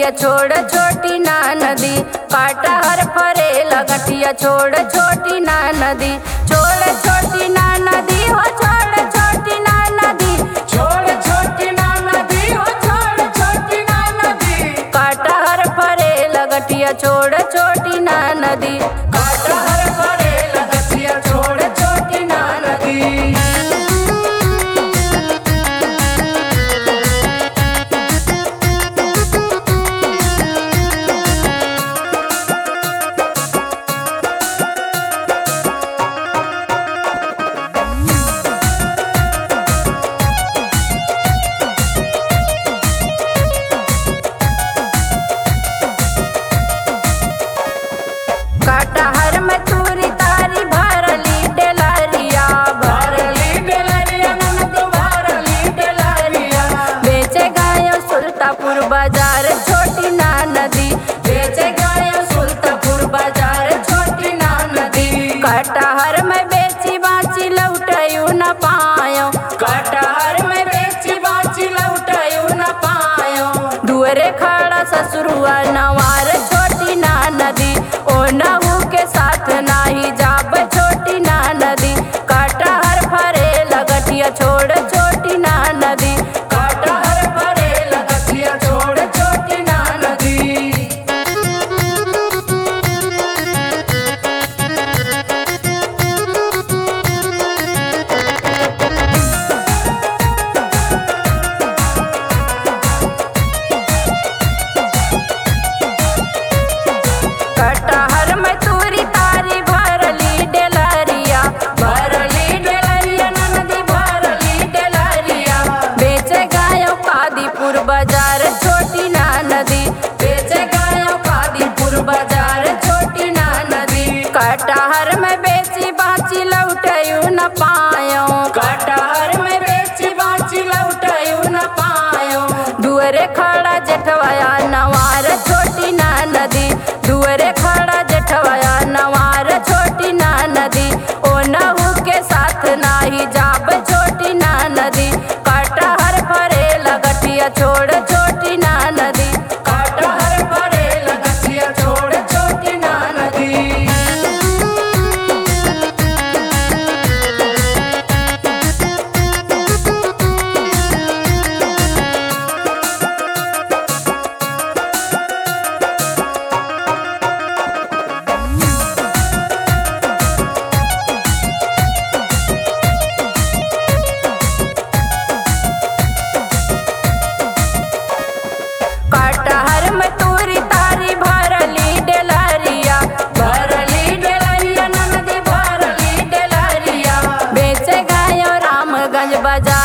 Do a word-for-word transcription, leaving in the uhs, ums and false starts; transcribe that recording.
लगठिया छोड़ छोटी ना नदी, काटा हर फरे लगठिया छोड़ छोटी ना नदी, छोड़ छोटी ना नदी हो छोड़ छोटी ना नदी, छोड़ छोटी ना नदी हो छोड़ छोटी ना नदी, काटा हर फरे लगठिया छोड़ छोटी ना नदी, काटा हर फरे लगठिया छोड़ छोटी ना नदी। काटहर में तूरी तारी भरली डेलरिया, भरली डेलरिया ननद भरली डेलरिया, बेचे गायो सुल्तापुर बाजार छोटी ना नदी, बेचे गायो सुल्तापुर बाजार छोटी ना नदी, कटहर में बेची बाची लौटयू न पायो, कटहर में बेची बाची लौटयू न पायो, दुअरे खड़ा ससुरुआ नवार छोटी ना नदी, ओ नहू के साथ नाही जाब छोटी ना नदी, कटहर फरे लगठिया छोड़ छोटी ना नदी, कटहर फरे लगठिया छोड़ छोटी ना नदी। कटहर में तूरी तारी भरली डेलरिया, भरली डेलरिया ननदी भरली डेलरिया, बेचे गायो कादीपुर बाजार छोटी ना नदी, बेचे गायो कादीपुर बाजार छोटी ना नदी, कटहर में बेची बाची लौटयू न पायो, कटहर में बेची बाची लौटयू न पायो, दुअरे खड़ा जेठवाया नवार छोटी ना नदी, दुअरे खड़ा जेठवाया नवार छोटी ना नदी, ओ नहू के साथ नाही जाब छोटी ना नदी, कटहर फरे लगठिया छोड़ छोटी ना नदी, कटहर फरे लगठिया छोड़ छोटी ना नदी। कटहर में तूरी तारी भरली डेलरिया, भरली डेलरिया ननदी भरली डेलरिया, बेचे गायो रामगंज बाजार